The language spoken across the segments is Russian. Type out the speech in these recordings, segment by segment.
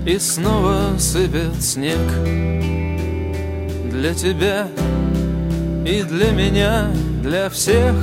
И снова сыпет снег. Для тебя и для меня, для всех.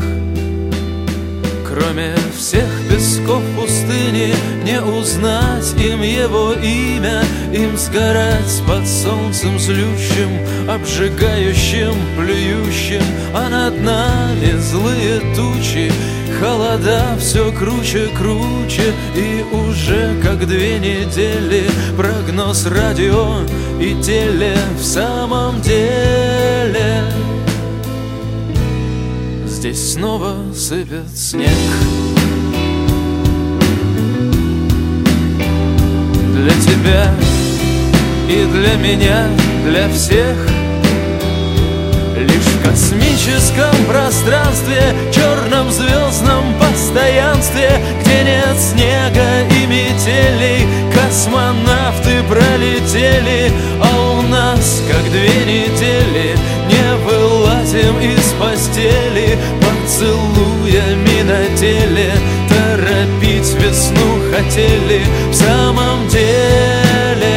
Кроме всех песков пустыни, не узнать им его имя, им сгорать под солнцем злющим, обжигающим, плюющим, а над нами злые тучи, холода все круче, круче, и уже как 2 недели прогноз радио и теле в самом деле. Здесь снова сыпет снег. Для тебя и для меня, для всех. Лишь в космическом пространстве, черном звездном постоянстве, где нет снега и метелей, космонавты пролетели, а у нас как 2 недели не вылазим из постели, поцелуями на теле торопить весну хотели. В самом деле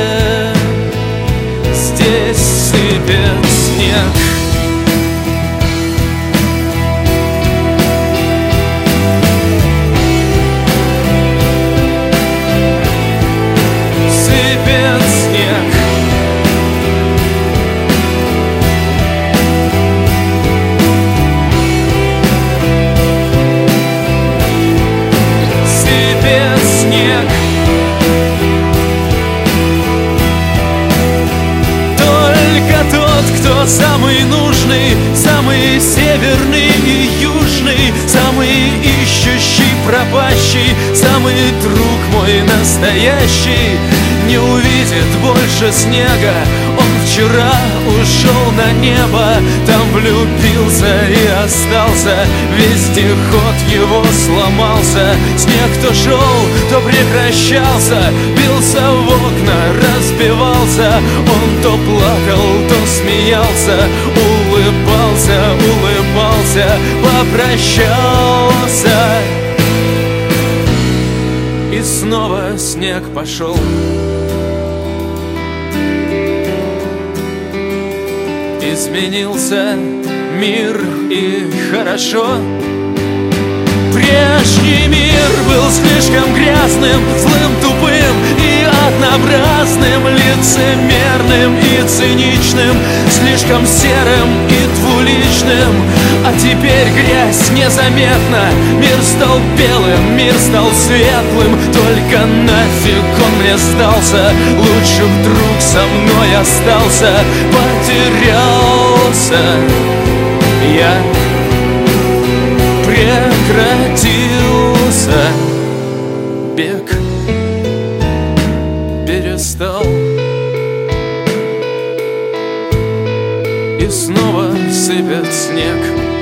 здесь сыпет снег. Самый нужный, самый северный и южный, самый ищущий, пропащий, самый друг мой настоящий, не увидит больше снега. Он вчера ушел на небо, там влюбился и остался, вездеход его сломался. Снег то шел, то прекращался, бился в окна, разбивался. Он то плакал, то смеялся, улыбался, улыбался, попрощался. И снова снег пошел. Изменился мир, и хорошо. Прежний мир был слишком грязным, злым, тупым и однообразным, лицемерным и циничным, слишком серым и двуличным. А теперь грязь незаметна, мир стал белым, мир стал светлым. Только нафиг он мне сдался, лучше вдруг со мной остался. Потерялся я, прекратился бег, перестал. И снова сыпет снег.